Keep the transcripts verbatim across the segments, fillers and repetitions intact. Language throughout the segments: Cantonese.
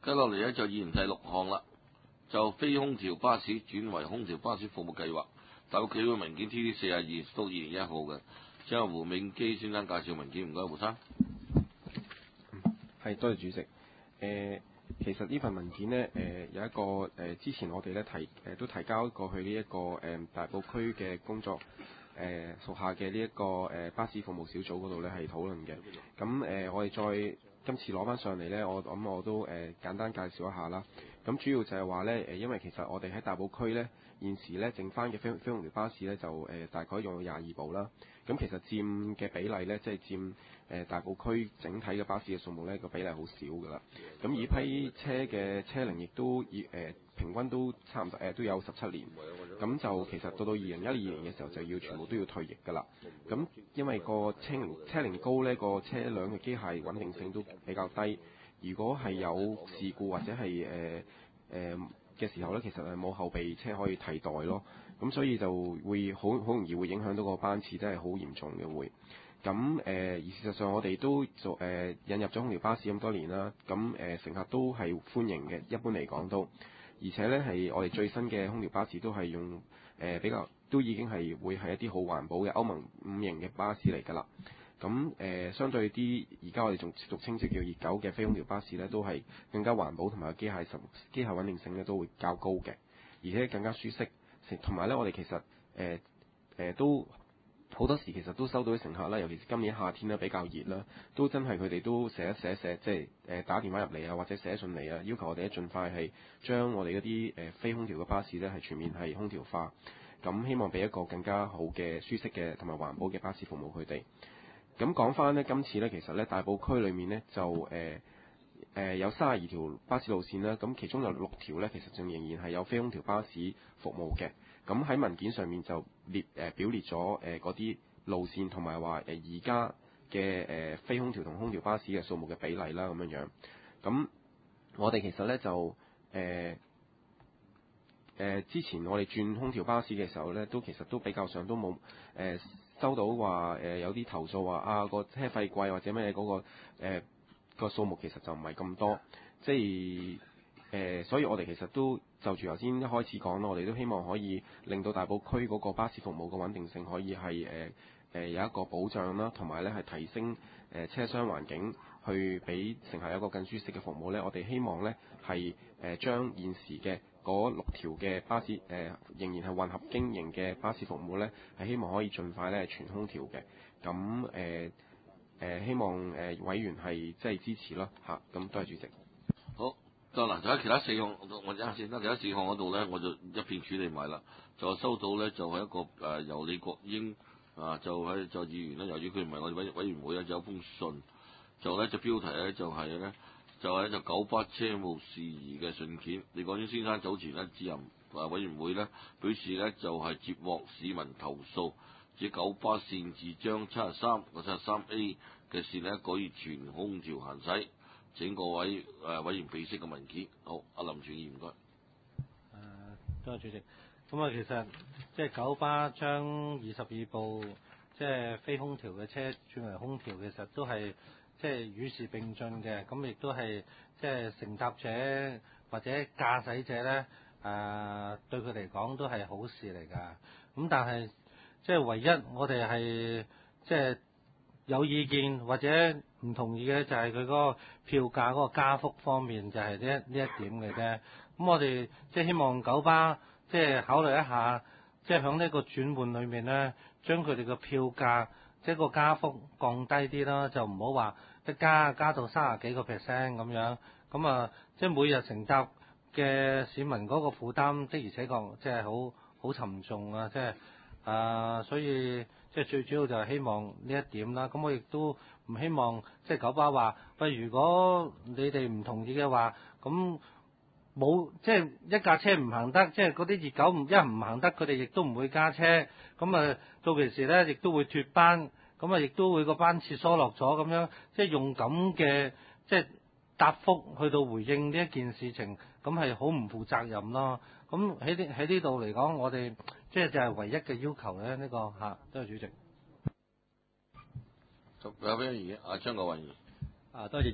跟落嚟咧就議員第六項啦，就非空調巴士轉為空調巴士服務計劃，大埔企會文件 T D 四十二到二零一號嘅，請由胡銘基先生介紹文件，唔該胡生。 係，多謝主席。誒、呃，其實呢份文件呢，誒、呃、有一個誒、呃，之前我哋咧提誒、呃、都提交過去呢、這、一個誒、呃、大埔區嘅工作誒、呃、屬下嘅呢一個誒、呃、巴士服務小組嗰度咧係討論嘅。咁誒、呃，我哋再今次攞翻上嚟呢，我咁我都誒、呃、簡單介紹一下啦。咁主要就係話呢，誒，因為其實我哋喺大埔區呢，現時呢剩翻嘅非非空調巴士呢，就誒、呃、大概用咗廿二部啦。咁其實佔嘅比例呢，即係佔誒、呃、大埔區整體嘅巴士嘅數目呢，個比例好少㗎啦。咁以批車嘅車齡亦都以誒、呃、平均都差唔多誒、呃、都有十七年。咁就其實到到二零一二年嘅時候就要全部都要退役㗎啦。咁因為個車齡車齡高呢，個車輛嘅機械穩定性都比較低。如果係有事故或者係誒誒嘅時候呢，其實係冇後備車可以替代咯。咁所以就會好好容易會影響到個班次，真係好嚴重嘅會。咁誒、呃、而事實上我哋都做誒、呃、引入咗空調巴士咁多年啦。咁誒、呃、乘客都係歡迎嘅，一般嚟講都。而且呢係我哋最新嘅空調巴士都係用誒、呃、比較都已經係會係一啲好環保嘅歐盟五型嘅巴士嚟㗎啦。咁誒、呃、相對啲而家我哋仲俗稱即叫熱狗嘅非空調巴士呢，都係更加環保同埋機械實機械穩定性呢都會較高嘅，而且更加舒適。同埋呢，我哋其實誒誒、呃呃、都好多時其實都收到啲乘客啦，尤其是今年夏天呢比較熱啦，都真係佢哋都寫一寫寫即係誒打電話入嚟啊，或者寫信嚟啊，要求我哋咧盡快係將我哋嗰啲誒非空調嘅巴士呢係全面係空調化，咁希望俾一個更加好嘅舒適嘅同埋環保嘅巴士服務佢哋。咁講翻呢，今次呢，其實呢，大埔區裏面呢，就誒誒、呃呃、有三十二條巴士路線啦，咁其中有六條呢，其實仲仍然係有非空調巴士服務嘅。咁喺文件上面就列誒、呃、表列咗誒嗰啲路線同埋話誒而家嘅誒非空調同空調巴士嘅數目嘅比例啦，咁樣樣。咁我哋其實呢，就誒誒、呃呃、之前我哋轉空調巴士嘅時候呢，都其實都比較上都冇誒。呃收到話誒、呃、有啲投訴話啊個車費貴或者咩嗰、那個誒、呃、個數目其實就唔係咁多，即係誒、呃，所以我哋其實都就住頭先一開始講啦，我哋都希望可以令到大埔區嗰個巴士服務嘅穩定性可以係誒誒有一個保障啦，同埋咧係提升誒、呃、車廂環境，去俾乘客有一個更舒適嘅服務咧。我哋希望咧係誒將現時嘅嗰六條嘅巴士誒、呃、仍然係混合經營嘅巴士服務呢，係希望可以盡快咧全空調嘅。咁誒誒希望誒、呃、委員係即係支持咯嚇。咁多謝主席。 好，就嗱，就喺其他四項，我陣先啦。其他四項嗰度呢，我就一片處理埋啦。就收到呢，就係、是、一個誒、呃、由李國英啊，就喺就議員呢，由於佢唔係我哋委委員會咧，就有封信，就呢就標題呢，就係、是、呢。就係就九巴車務事宜嘅信件，李國英先生早前咧致函啊委員會咧，表示咧就係、是、接獲市民投訴，指九巴擅自將七十三個七十三 A 嘅線咧改以全空調行駛，請各位誒、呃、委員備悉嘅文件。好，阿林全議員唔該。誒， 多謝主席。咁啊，其實即係九巴將二十二部即係非空調嘅車轉為空調，其實都係。即係與時並進嘅，咁亦都係即係乘搭者或者駕駛者咧，誒、呃、對佢嚟講都係好事嚟㗎。咁但係即係唯一我哋係即係有意見或者唔同意嘅就係佢嗰個票價嗰個加幅方面，就係呢一呢一點嘅啫。咁我哋即係希望九巴即係考慮一下，即係喺呢個轉換裏面咧，將佢哋嘅票價即係個加幅降低啲啦，就唔好話一加加到三十幾個 percent 咁樣，咁啊，即係每日乘搭嘅市民嗰個負擔的而且確即係好好沉重啊！即係啊，所以即係最主要就係希望呢一點啦。咁我亦都唔希望即係九巴話喂，如果你哋唔同意嘅話，咁冇即係一架車唔行得，即係嗰啲熱狗唔一唔行得，佢哋亦都唔會加車。咁啊，到其時咧，亦都會脫班。咁啊，亦都會個班次疏落咗咁樣，即係用咁嘅即係答覆去到回應呢一件事情，咁係好唔負責任咯。咁喺呢喺呢度嚟講，我哋即係就係唯一嘅要求咧，呢、這個嚇，多謝主席。 有咩嘢？阿張國雲議員。 啊，多謝主席。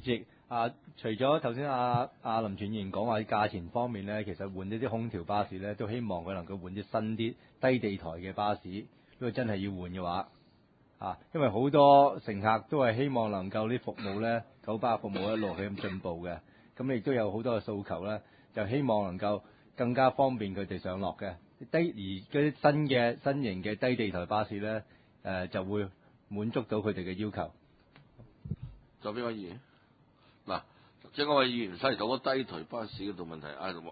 啊，除咗頭先阿阿林全議員講話價錢方面咧，其實換呢啲空調巴士咧，都希望佢能夠換啲新啲低地台嘅巴士。如果真係要換嘅話，啊，因為好多乘客都係希望能夠啲服務咧，九巴服務一路係咁進步嘅。咁亦都有好多嘅訴求咧，就希望能夠更加方便佢哋上落嘅。低而嗰啲新嘅新型嘅低地台巴士咧，誒、呃、就會滿足到佢哋嘅要求。 仲有邊位議員？嗱，即係嗰位議員提到嗰低台巴士嗰度問題，啊，咁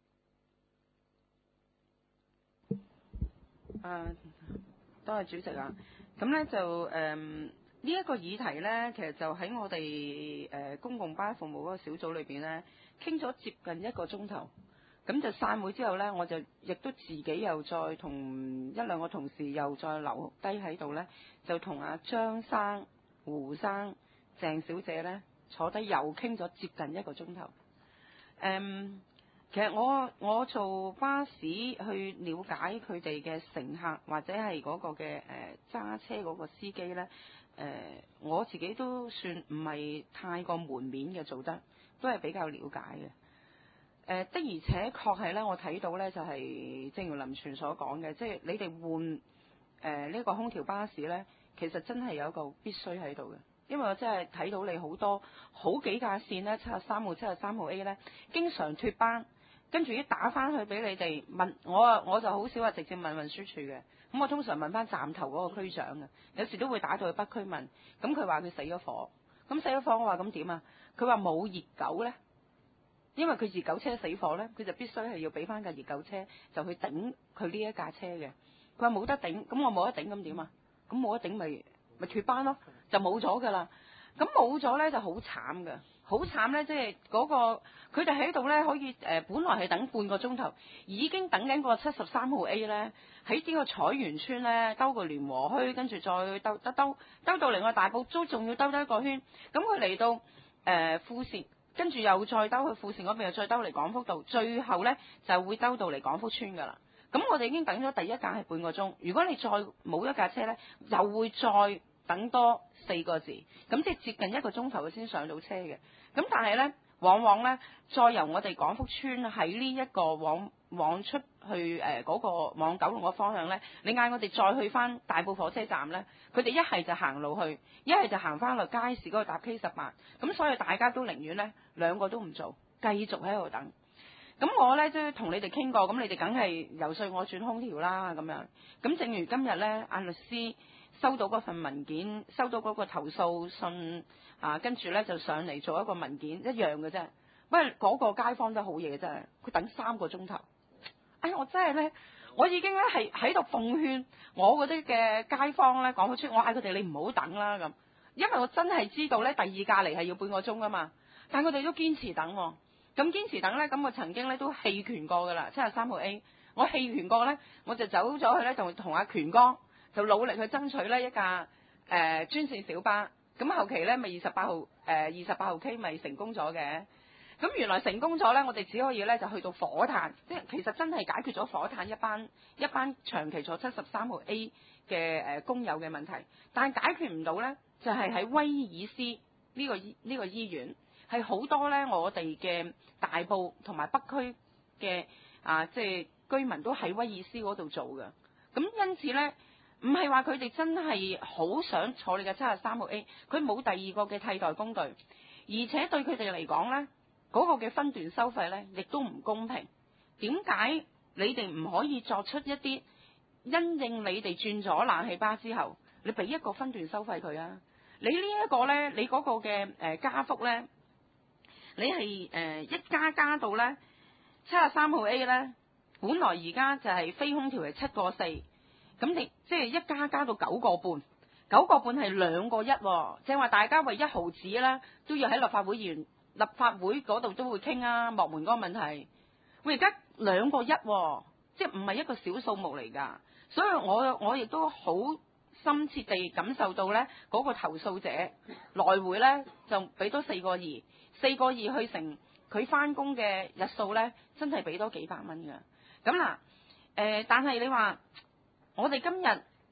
啊，多謝主席啊。咁咧就誒呢一個議題咧，其實就喺我哋誒、呃、公共巴士服務嗰個小組裏邊咧，傾咗接近一個鐘頭。咁就散會之後咧，我就亦都自己又再同一兩個同事又再留低喺度咧，就同阿張生、胡生、鄭小姐咧坐低又傾咗接近一個鐘頭。誒、嗯，其實我我做巴士去了解佢哋嘅乘客或者係嗰個嘅誒揸車嗰個司機咧，誒、呃、我自己都算唔係太過門面嘅做得，都係比較了解嘅。誒、呃、的而且確係咧，我睇到咧就係、是、正如林全所講嘅，即係你哋換誒呢、呃這個空調巴士咧，其實真係有一個必須喺度嘅，因為我真係睇到你好多好幾架線咧，七十三號、七十三號 A 咧，經常脫班，跟住一打翻去俾你哋問我啊，我就好少話直接問運輸處嘅，咁我通常問翻站頭嗰個區長嘅，有時都會打到去北區問，咁佢話佢死咗火，咁死咗火我話咁點啊？佢話冇熱狗咧。因為佢熱狗車死火咧，佢就必須係要俾翻架熱狗車就去頂佢呢一架車嘅。佢話冇得頂，咁我冇得頂咁點啊？咁冇得頂咪咪脫班咯，就冇咗㗎啦。咁冇咗咧就好慘㗎，好慘咧！即係嗰個佢哋喺度咧可以誒、呃，本來係等半個鐘頭，已經等緊個七十三號 A 咧喺呢個彩園村咧兜個聯和墟，跟住再兜兜兜兜到嚟我大埔都仲要兜多一個圈。咁佢嚟到誒、呃、富士。跟住又再兜去富士嗰邊，又再兜嚟廣福道，最後呢就會兜到嚟廣福村㗎啦。咁我哋已經等咗第一架係半個鐘，如果你再冇一架車呢，又會再等多四個字，咁即係接近一個鐘頭佢先上到車嘅。咁但係呢，往往呢，再由我哋廣福村喺呢一個往往出去誒嗰、呃嗰個往九龍嗰方向呢，你嗌我哋再去翻大埔火車站呢，佢哋一係就行路去，一係就行翻落街市嗰度搭 K 十八，咁所以大家都寧願呢兩個都唔做，繼續喺度等。咁我呢，即係同你哋傾過，咁你哋梗係游說我轉空調啦咁樣。咁正如今日呢，阿律師收到嗰份文件，收到嗰個投訴信啊，跟住呢就上嚟做一個文件一樣嘅啫。不過嗰個街坊都好嘢真係，佢等三個鐘頭。哎，我真係咧，我已經咧係喺度奉勸我嗰啲嘅街坊咧講出，我嗌佢哋你唔好等啦咁，因為我真係知道咧第二架嚟係要半個鐘噶嘛，但係佢哋都堅持等喎。咁堅持等咧，咁我曾經咧都棄權過噶啦，七十三號 A， 我棄權過咧，我就走咗去咧，就同阿權哥就努力去爭取咧一架誒、呃、專線小巴，咁後期咧咪二十八號誒二十八號 K 咪成功咗嘅。咁原來成功咗呢，我哋只可以呢就去到火炭，即係其實真係解決咗火炭一班一班長期坐七十三號 A 嘅誒工友嘅問題，但係解決唔到呢，就係、是、喺威爾斯呢、呢個呢、呢個醫院係好多呢，我哋嘅大埔同埋北區嘅啊即係居民都喺威爾斯嗰度做嘅，咁因此呢，唔係話佢哋真係好想坐你嘅七十三號 A， 佢冇第二個嘅替代工具，而且對佢哋嚟講呢。嗰個嘅分段收費呢，亦都唔公平。點解你哋唔可以作出一啲因應你哋轉咗冷氣巴之後，你俾一個分段收費佢啊？你呢一個呢，你嗰個嘅誒加幅呢，你係誒、呃、一加加到呢七十三號 A 呢，本來而家就係非空調係七個四，咁你即係一加加到九個半，九個半係兩個一、哦，即係話大家為一毫子啦，都要喺立法會議員。立法會嗰度都會傾啊，幕門嗰個問題。喂，而家兩個一、哦，即係唔係一個小數目嚟㗎，所以我我亦都好深切地感受到呢嗰、嗰個投訴者來回呢就俾多四個二，四個二去成佢翻工嘅日數呢，真係俾多幾百蚊㗎。咁嗱，誒、呃，但係你話我哋今日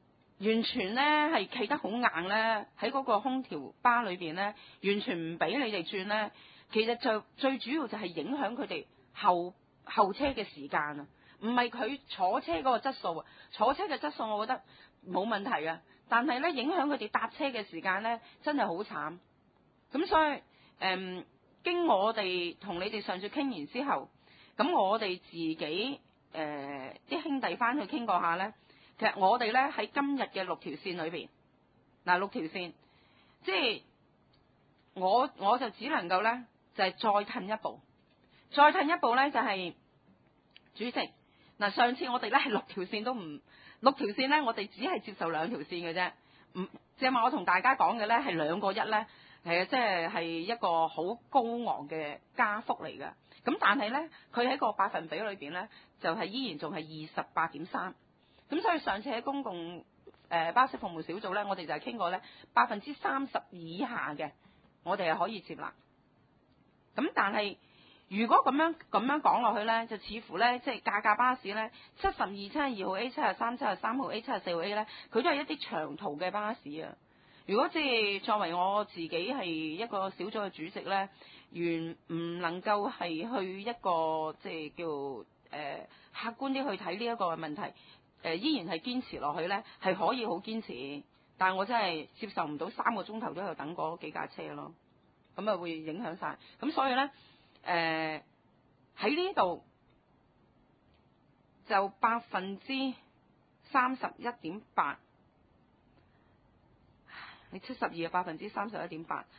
完全咧係企得好硬咧，喺嗰個空調巴裏邊咧，完全唔俾你哋轉咧。其實就最主要就係影響佢哋後後車嘅時間啊，唔係佢坐車嗰個質素啊。坐車嘅質素我覺得冇問題啊，但係咧影響佢哋搭車嘅時間咧，真係好慘。咁所以誒、嗯，經我哋同你哋上次傾完之後，咁我哋自己誒啲、呃、兄弟翻去傾過下咧。其實我哋咧喺今日嘅六條線裏邊，嗱六條線，即係我我就只能夠咧就係、是、再褪一步，再褪一步咧就係、是、主席嗱，上次我哋咧係六條線都唔六條線咧，我哋只係接受兩條線嘅啫，唔即係話我同大家講嘅咧係兩個一咧，係啊，即係係一個好高昂嘅加幅嚟嘅，咁但係咧佢喺個百分比裏邊咧就係、是、依然仲係二十八點三。咁所以上次喺公共誒、呃、巴士服務小組咧，我哋就係傾過咧百分之三十以下嘅，我哋係可以接納。咁但係如果咁樣咁樣講落去咧，就似乎咧即係價格巴士咧，七十二、七十二號 A、七十三、七十三號 A、七十四號 A 咧，佢都係一啲長途嘅巴士啊。如果即係作為我自己係一個小組嘅主席咧，原唔能夠係去一個即係叫誒、呃、客觀啲去睇呢一個問題。誒、呃、依然係堅持落去咧，係可以好堅持，但係我真係接受唔到三個鐘頭都喺度等嗰幾架車咯，咁啊會影響晒。咁所以咧誒喺呢度就百分之三十一點八，你七十二嘅百分之三十一點八，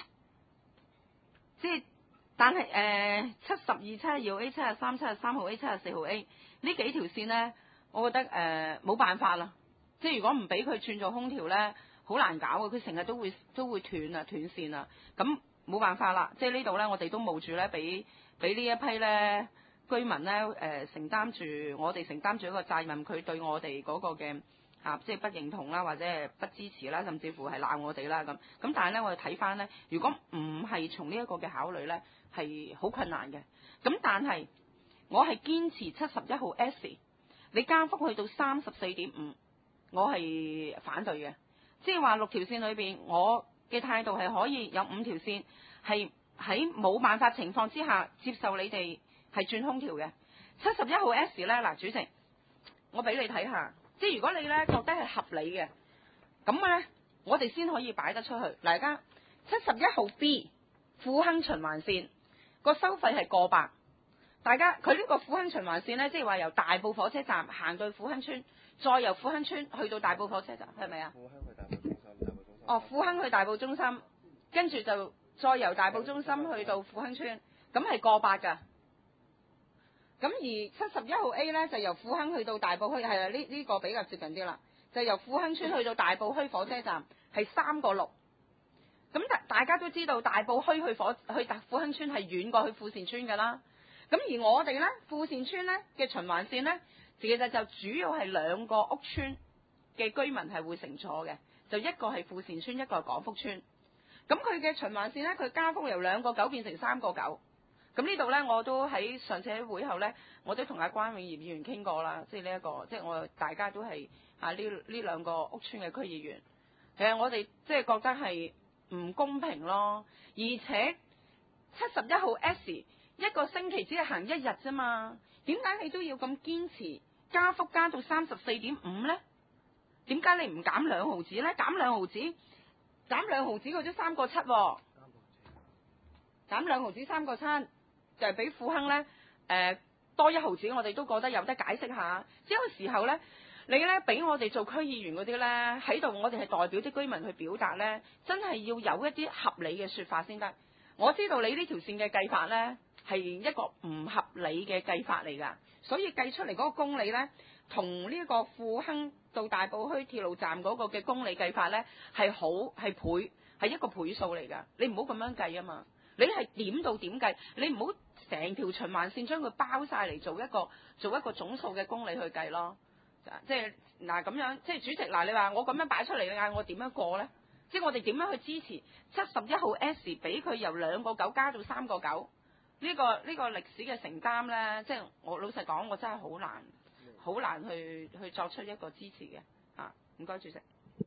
即係但係誒七十二、七十二號 A、七十三、七十三號 A、七十四號 A 呢幾條線咧。我覺得誒冇、呃、辦法啦，即係如果唔俾佢轉做空調咧，好難搞嘅，佢成日都會都會斷啊斷線啊，咁冇辦法啦。即係呢度咧，我哋都冒住咧，俾俾呢一批咧居民咧誒、呃、承擔住，我哋承擔住一個責任，佢對我哋嗰個嘅啊即係不認同啦，或者係不支持啦，甚至乎係鬧我哋啦咁。咁但係咧，我哋睇翻咧，如果唔係從呢一個嘅考慮咧，係好困難嘅。咁但係我係堅持七十一號 S。你加幅去到三十四點五，我係反對嘅。即係話六條線裏邊，我嘅態度係可以有五條線係喺冇辦法情況之下接受你哋係轉空調嘅。七十一號 S 咧，嗱主席，我俾你睇下，即係如果你咧覺得係合理嘅，咁咧我哋先可以擺得出去。嗱，而家七十一號 B 富亨循環線個收費係過百。大家佢呢個富亨循環線咧，即係話由大埔火車站行到富亨村，再由富亨村去到大埔火車站，係咪啊？富亨去大埔中心，大埔中心。哦，富亨去大埔中心，跟住就再由大埔中心去到富亨村，咁係過百㗎。咁而七十一號 A 咧，就由富亨去到大埔墟，係啊，呢呢個比較接近啲啦，就由富亨村去到大埔墟火車站係三個六。咁大大家都知道大埔墟去火去大富亨村係遠過去富善村㗎啦。咁而我哋咧富善村咧嘅循環線咧，其實就主要係兩個屋村嘅居民係會乘坐嘅，就一個係富善村，一個係廣福村。咁佢嘅循環線咧，佢加幅由兩個九變成三個九。咁呢度咧，我都喺上次喺會後咧，我都同阿關永業議員傾過啦，即係呢一個，即係我大家都係啊呢呢兩個屋村嘅區議員。其實我哋即係覺得係唔公平咯，而且七十一號 S。一個星期只係行一日啫嘛，點解你都要咁堅持加幅加到三十四點五呢？點解你唔減兩毫子呢？減兩毫子，減兩毫子佢都三個七喎，減兩毫子三個七，就係俾富亨呢誒、呃、多一毫子，我哋都覺得有得解釋下。即係有時候呢，你呢俾我哋做區議員嗰啲呢，喺度，我哋係代表啲居民去表達呢，真係要有一啲合理嘅説法先得。我知道你呢條線嘅計法呢，係一個唔合理嘅計法嚟㗎，所以計出嚟嗰個公里呢，同呢一個富亨到大埔墟鐵路站嗰個嘅公里計法呢，係好係倍係一個倍數嚟㗎。你唔好咁樣計啊嘛，你係點到點計，你唔好成條循環線將佢包晒嚟做一個做一個總數嘅公里去計咯。即係嗱咁樣，即係主席嗱，你話我咁樣擺出嚟，你嗌我點樣過呢？即係我哋點樣去支持七十一號 S 俾佢由兩個九加到三個九？呢個呢個歷史嘅承擔呢，即係我老實講，我真係好難好難去去作出一個支持嘅嚇。 唔該，主席。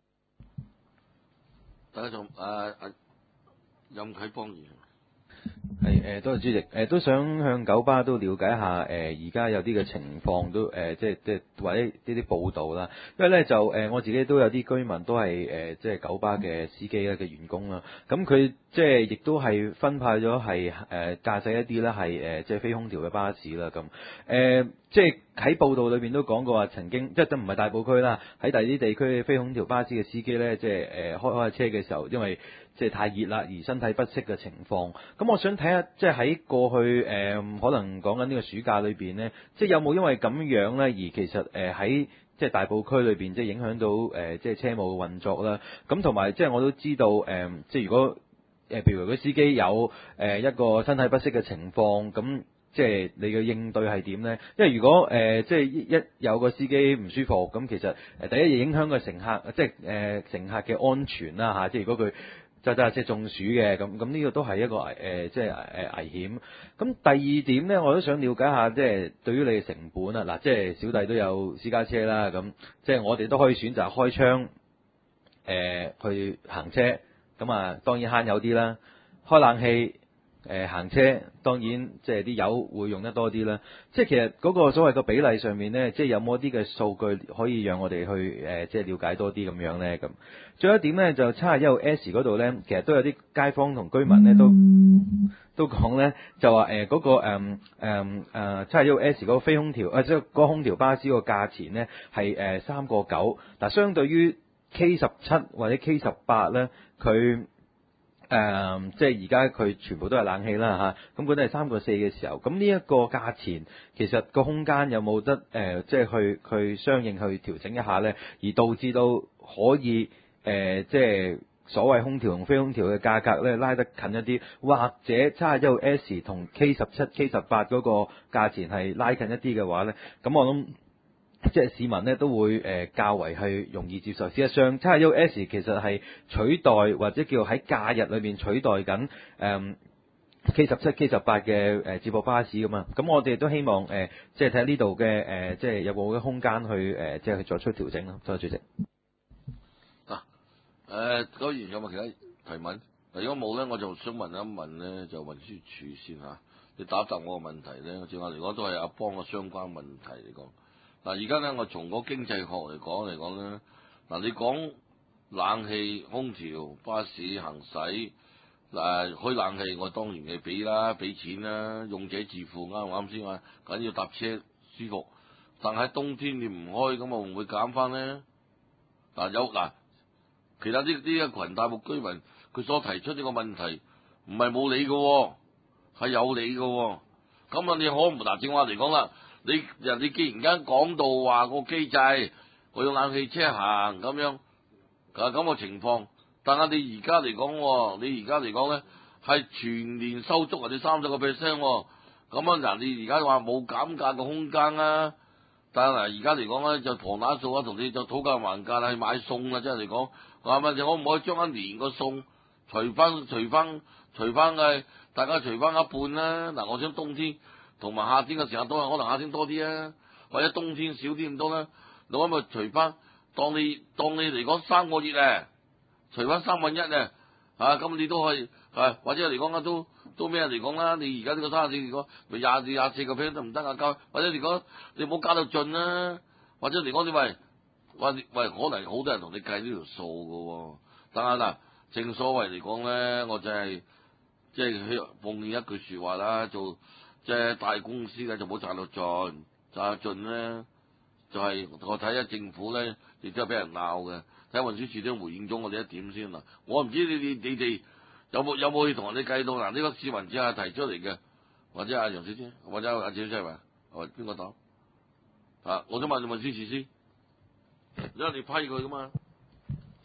大家仲誒誒任啟邦議員。 係誒，多謝主席。誒、呃、都想向九巴都了解下誒，而家有啲嘅情況都誒、呃，即係即係或者呢啲報道啦。因為咧就誒、呃，我自己都有啲居民都係誒、呃，即係九巴嘅司機咧嘅員工啦。咁佢即係亦都係分派咗係誒駕駛一啲咧係誒即係非空調嘅巴士啦。咁誒、呃、即係喺報道裏邊都講過話，曾經即係都唔係大埔區啦，喺第二啲地區嘅非空調巴士嘅司機咧，即係誒、呃、開開下車嘅時候，因為即係太熱啦，而身體不適嘅情況。咁我想睇下，即係喺過去誒、呃，可能講緊呢個暑假裏邊呢，即係有冇因為咁樣呢？而其實誒喺即係大埔區裏邊，即係影響到誒、呃、即係車務嘅運作啦。咁同埋即係我都知道誒、呃，即係如果誒譬如個司機有誒、呃、一個身體不適嘅情況，咁即係你嘅應對係點呢？因為如果誒、呃、即係一有個司機唔舒服，咁其實誒第一嘢影響個乘客，即係誒、呃、乘客嘅安全啦嚇。即係如果佢就就係即係中暑嘅，咁咁呢個都係一個誒、呃、即係誒危險。咁第二點咧，我都想了解下，即係對於你嘅成本啊，嗱，即係小弟都有私家車啦，咁即係我哋都可以選擇開窗誒、呃、去行車，咁啊當然慳油啲啦，開冷氣。誒、呃、行車當然即係啲油會用得多啲啦，即係其實嗰個所謂個比例上面呢，即係有冇一啲嘅數據可以讓我哋去誒、呃、即係了解多啲咁樣呢？咁，最後一點呢，就七十一號 S 嗰度呢，其實都有啲街坊同居民呢都都講呢，就話誒嗰個誒誒誒七十一號 S 嗰個非空調啊，即係嗰個空調巴士個價錢呢係誒三個九，嗱相對於 K 十七或者 K 十八呢，佢。誒、呃，即係而家佢全部都係冷氣啦嚇，咁佢都係三個四嘅時候，咁呢一個價錢其實個空間有冇得誒、呃，即係去去相應去調整一下呢？而導致到可以誒、呃，即係所謂空調同非空調嘅價格咧拉得近一啲，或者七十一號 S 同 K 十七、K 十八嗰個價錢係拉近一啲嘅話呢，咁我諗。即係市民咧都會誒、呃、較為係容易接受。事實上，七十一號 S 其實係取代或者叫喺假日裏面取代緊誒、呃、K 十七、K 十八嘅誒接駁巴士噶嘛。咁我哋都希望誒、呃、即係睇下呢度嘅誒即係有冇嘅空間去誒、呃、即係去作出調整咯。多謝主席。 嗱誒，嗰完有冇其他提問？如果冇咧，我就想問一問咧，就運輸署先嚇。你答一答我個問題咧，正我嚟講都係阿邦嘅相關問題嚟講。嗱，而家咧，我從個經濟學嚟講嚟講咧，嗱，你講冷氣、空調、巴士行駛，嗱，開冷氣我當然係俾啦，俾錢啦，用者自負，啱唔啱先啊？緊要搭車舒服，但係冬天你唔開，咁我會唔會減翻咧？嗱，有嗱，其他呢呢一群大埔居民，佢所提出呢個問題，唔係冇理嘅，係有理嘅。咁啊，你可唔嗱正話嚟講啦？你人哋既然間講到話個機制，我用冷氣車行咁樣，啊咁個情況，但係你而家嚟講，你而家嚟講咧係全年收足或者三十個 percent，咁啊嗱，你而家話冇減價嘅空間啊，但係嗱而家嚟講咧就旁打數啊，同你就討價還價啦，去買餸啦，即係嚟講，話問你可唔可以將一年個餸除翻除翻除翻嘅，大家除翻一半啦？嗱，我想冬天。同埋夏天嘅時候多，可能夏天多啲啊，或者冬天少啲咁多啦。你可唔可以除翻？當你當你嚟講三個月咧，除翻三分一咧，啊咁你都可以，啊或者嚟講啊都都咩嚟講啦？你而家呢個三十四嚟講，咪廿四廿四個 percent 都唔得啊？交或者嚟講你唔好加到盡啦，或者嚟講你喂，喂喂可能好多人同你計呢條數㗎喎。但係嗱，正所謂嚟講咧，我就係即係奉勸一句説話啦，做。即係大公司咧就冇賺到盡，賺到盡咧就係、是、我睇下政府咧亦都係俾人鬧嘅。睇下運輸署都回應咗我哋一點先啦。我唔知你你你哋有冇有冇去同人哋計到嗱？呢、這個市民只係提出嚟嘅，或者阿楊小姐，或者阿小姐係咪？或邊個答？啊，我想問你運輸署先，因為你批佢噶嘛。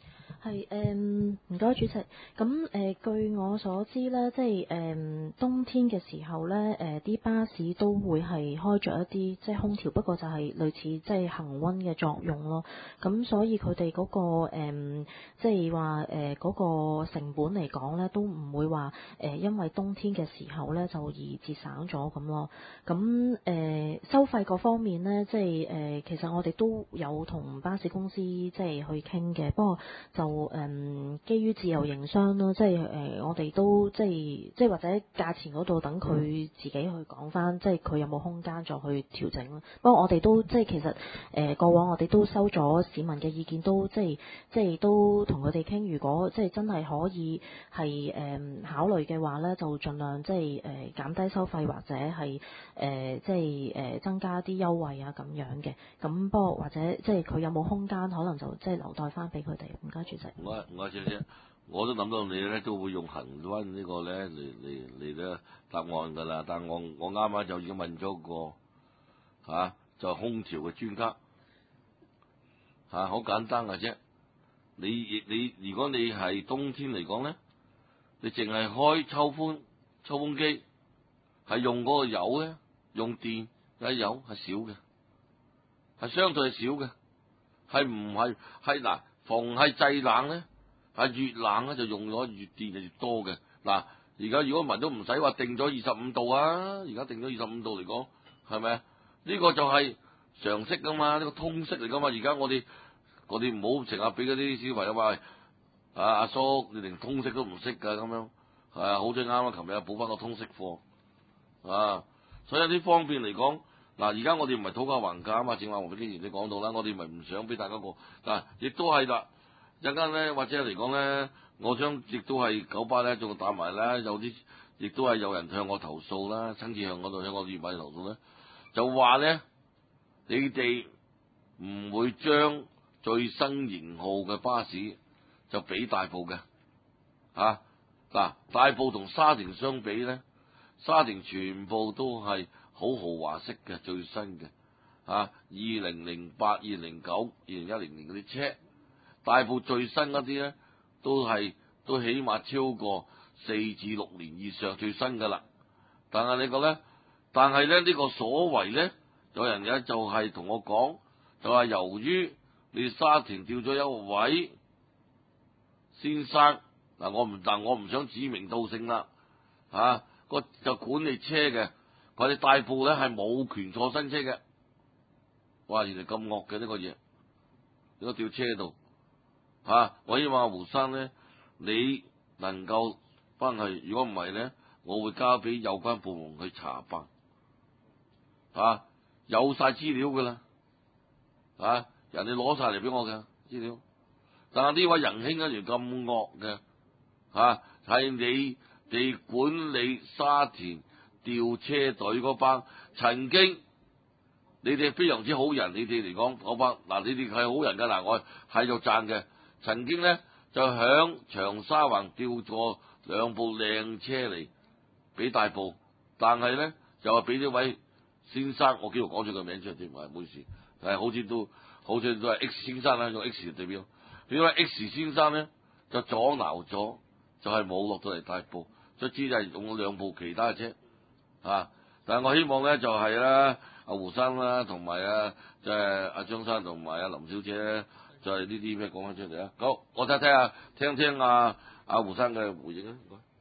係誒，唔該主席。咁誒、呃，據我所知咧，即係誒、呃、冬天嘅時候咧，誒、呃、啲巴士都會係開着一啲即係空調，不過就係類似即係恆溫嘅作用咯。咁所以佢哋嗰個、呃、即係話誒嗰個成本嚟講咧，都唔會話誒、呃、因為冬天嘅時候咧就而節省咗咁咯。咁誒、呃、收費嗰方面咧，即係誒、呃、其實我哋都有同巴士公司即係去傾嘅，不過就誒、嗯、基於自由營商咯，即係誒、呃、我哋都即係即係或者價錢嗰度等佢自己去講翻，即係佢有冇空間再去調整咯。不過我哋都即係其實誒、呃、過往我哋都收咗市民嘅意見，都即係即係都同佢哋傾，如果即係真係可以係誒、呃、考慮嘅話咧，就盡量即係誒、呃、減低收費或者係誒、呃、即係誒、呃、增加啲優惠啊咁樣嘅。咁不過或者即係佢有冇空間，可能就即係留待翻俾佢哋。唔該，主席。 唔該，唔該，小姐，我都諗到你咧都會用恆溫呢個咧嚟嚟嚟咧答案㗎啦。但我我啱啱就已經問咗個嚇、啊、就係、空調嘅專家嚇，好、啊、簡單嘅啫。你你如果你係冬天嚟講咧，你淨係開抽風抽風機，係用嗰個油咧，用電嘅油係少嘅，係相對係少嘅，係唔係係嗱？逢係製冷咧，係越冷咧就用咗越電就越多嘅。嗱，而家如果聞都唔使話定咗二十五度啊，而家定咗二十五度嚟講，係咪啊？呢個就係常識噶嘛，呢個通識嚟噶嘛。而家我哋我哋唔好成日俾嗰啲小朋友話啊，阿叔你連通識都唔識㗎咁樣，係啊，好彩啱啱琴日補翻個通識課啊，所以呢方面嚟講。嗱，而家我哋唔係討價還價啊嘛，正話黃炳基前你講到啦，我哋咪唔想俾大家個，但係亦都係啦，一陣間咧或者嚟講咧，我想亦都係九巴咧，仲打埋咧，有啲亦都係有人向我投訴啦，親自向我度向我業委投訴咧，就話咧，你哋唔會將最新型號嘅巴士就俾大埔嘅，嚇嗱，大埔同沙田相比咧，沙田全部都係好豪華式嘅最新嘅，啊，二零零八、二零零九、二零一零年嗰啲車，大部最新嗰啲咧都係都起碼超過四至六年以上最新噶啦。但係你覺咧？但係咧呢、呢個所謂咧，有人咧就係同我講，就係由於你沙田調咗一位先生，嗱我唔但我唔想指名道姓啦，嚇、啊、個就管理車嘅。佢哋大埔咧係冇權坐新車嘅，哇！原來咁惡嘅呢個嘢，呢個吊車度嚇、啊，我希望阿胡生咧，你能夠翻去，如果唔係咧，我會交俾有關部門去查辦嚇、啊，有晒資料噶啦嚇，人哋攞晒嚟俾我嘅資料，但係呢位仁兄一條咁惡嘅嚇，係、啊、你哋管理沙田吊車隊嗰班，曾經你哋非常之好人，你哋嚟講嗰班嗱，你哋係好人㗎嗱，我係度讚嘅。曾經咧就響長沙灣調咗兩部靚車嚟俾大埔，但係咧就係俾呢位先生，我幾乎講咗個名出嚟添，唔好意思，係好似都好似都係 X 先生啦，用 X 嚟代表。呢位 X 先生咧就阻撓咗，就係冇落到嚟大埔，卒之就係用咗兩部其他嘅車。啊！但係我希望咧就係、是、咧，阿胡生啦，同埋啊，即係阿張生同埋阿林小姐咧，就係呢啲咩講翻出嚟啊！好，我睇睇下，聽聽阿阿胡生嘅回應啊！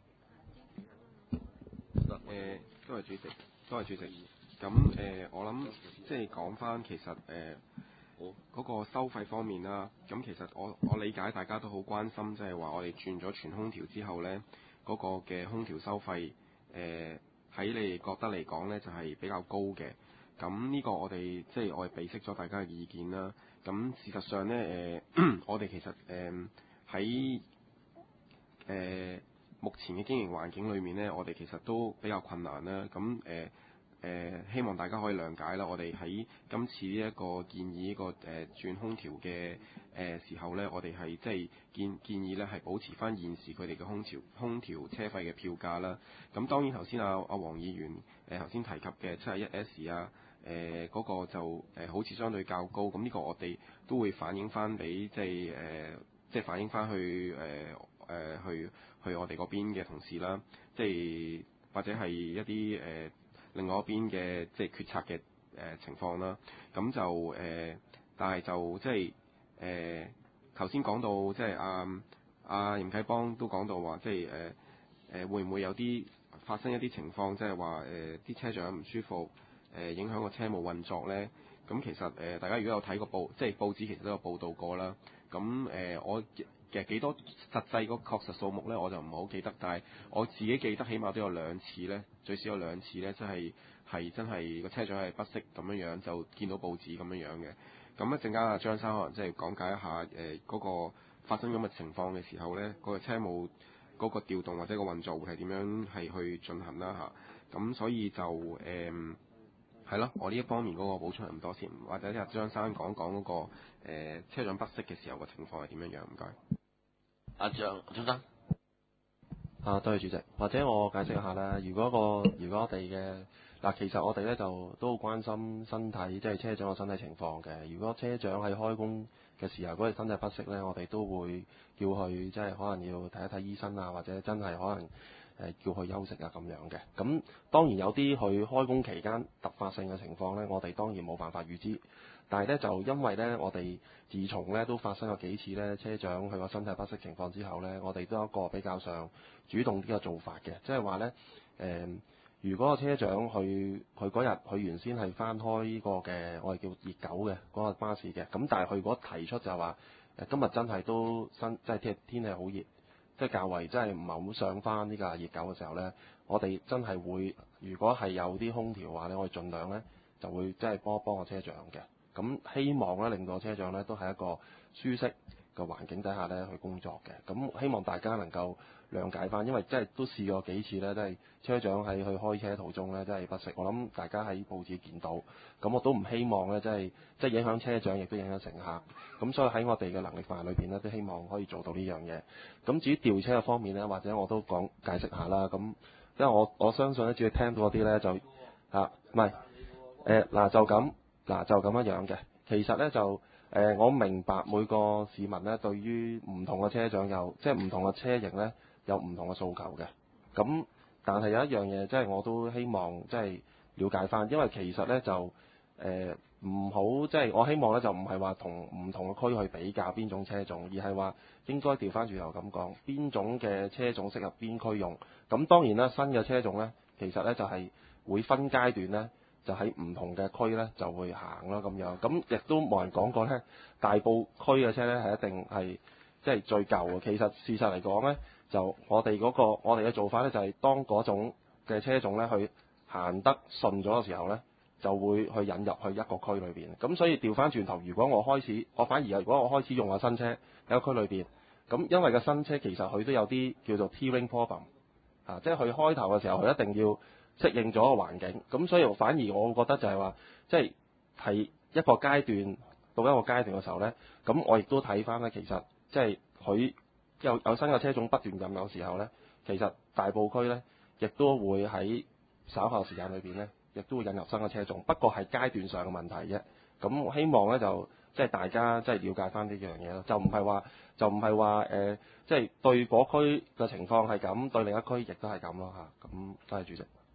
誒、呃，多謝主席，多謝主席。咁誒、呃，我諗即係講翻其實誒，嗰、呃那個收費方面啦。咁其實我我理解大家都好關心，即係話我哋轉咗全空調之後咧，嗰、那個嘅空調收費誒。呃喺你哋覺得嚟講呢，就係、是、比較高嘅。咁呢個我哋即係我哋備悉咗大家嘅意見啦。咁事實上呢，誒、呃、我哋其實誒喺誒目前嘅經營環境裏面呢，我哋其實都比較困難啦。咁誒誒希望大家可以諒解啦。我哋喺今次呢一個建議呢、這個誒、呃、轉空調嘅誒、呃、時候呢，我哋係即係建建議呢係保持翻現時佢哋嘅空調空調車費嘅票價啦。咁當然頭先阿阿黃議員誒頭先提及嘅七十一 S 啊，誒、呃、嗰、那個就誒、呃、好似相對較高。咁呢個我哋都會反映翻俾即係誒即係反映翻去誒誒、呃、去去我哋嗰邊嘅同事啦，即係或者係一啲誒、呃、另外一邊嘅即係決策嘅誒、呃、情況啦。咁就誒、呃，但係就即係誒頭先講到即係阿阿嚴啟邦都講到話，即係誒誒會唔會有啲發生一啲情況，即係話誒啲車長唔舒服，誒、呃、影響個車務運作咧？咁其實誒、呃、大家如果有睇過報，即係報紙其實都有報導過啦。咁誒、呃、我其實幾多實際個確實數目咧，我就唔係好記得，但係我自己記得起碼都有兩次咧，最少有兩次咧，即係係真係個車長係不適咁樣樣，就見到報紙咁樣樣嘅。咁一陣間阿張生可能即係講解一下誒嗰、呃那個發生咁嘅情況嘅時候咧，嗰、那個車務嗰個調動或者個運作會係點樣係去進行啦嚇。咁所以就誒。呃係咯，我呢一方面嗰個補充係咁多先，或者阿張生講講嗰個誒、呃、車長不適嘅時候嘅情況係點樣樣？唔該。 阿張張生。 啊，多謝主席。或者我解釋一下啦。如果個如果我哋嘅嗱，其實我哋咧就都好關心身體，即係車長嘅身體情況嘅。如果車長喺開工嘅時候，如果係身體不適咧，我哋都會叫佢即係可能要睇一睇醫生啊，或者真係可能。誒叫佢休息啊咁樣嘅，咁當然有啲佢開工期間突發性嘅情況呢，我哋當然冇辦法預知。但係呢，就因為呢，我哋自從呢都發生過幾次呢車長佢個身體不適情況之後呢，我哋都有一個比較上主動啲嘅做法嘅，即係話呢，誒、呃，如果個車長佢佢嗰日佢原先係翻開呢個嘅我哋叫熱狗嘅嗰個巴士嘅，咁但係佢如果提出就話誒今日真係都新即係天天氣好熱。即係較為真係唔係好想翻呢架熱狗嘅時候呢，我哋真係會，如果係有啲空調嘅話呢，我哋盡量呢就會即係幫幫個車長嘅。咁希望呢令到車長呢都係一個舒適嘅環境底下呢去工作嘅。咁希望大家能夠諒解翻，因為真係都試過幾次呢，都係車長喺去開車途中呢，真係不適。我諗大家喺報紙見到，咁我都唔希望呢，即係即係影響車長，亦都影響乘客。咁所以喺我哋嘅能力範圍裏邊呢，都希望可以做到呢樣嘢。咁至於調車嘅方面呢，或者我都講解釋下啦。咁因為我我相信呢，只要聽到嗰啲呢，就啊唔係誒嗱就咁嗱就咁樣樣嘅。其實呢，就誒、呃、我明白每個市民呢，對於唔同嘅車長有即係唔同嘅車型呢，有唔同嘅訴求嘅。咁但係有一樣嘢，即係我都希望即係了解翻，因為其實呢，就誒唔好即係我希望呢，就唔係話同唔同嘅區去比較邊種車種，而係話應該調翻轉頭咁講，邊種嘅車種適合邊區用。咁當然啦，新嘅車種呢，其實呢就係會分階段呢，就喺唔同嘅區呢就會行啦咁樣。咁亦都冇人講過呢，大埔區嘅車呢係一定係即係最舊嘅。其實事實嚟講呢，就我哋嗰個我哋嘅做法呢，就係當嗰種嘅車種呢去行得順咗嘅時候呢，就會去引入去一個區裏邊。咁所以調翻轉頭，如果我開始，我反而如果我開始用個新車喺個區裏邊，咁因為個新車其實佢都有啲叫做 tearing problem 啊，即係佢開頭嘅時候佢一定要適應咗個環境。咁所以反而我會覺得就係話，即係係一個階段到一個階段嘅時候呢，咁我亦都睇翻呢，其實即係佢有有新嘅車種不斷引入嘅時候呢，其實大埔區呢亦都會喺稍後時間裏邊呢，亦都會引入新嘅車種，不過係階段上嘅問題啫。咁希望呢，就即係大家即係了解翻呢樣嘢咯，就唔係話就唔係話誒，即係對嗰區嘅情況係咁，對另一區亦都係咁咯嚇。咁多謝主席。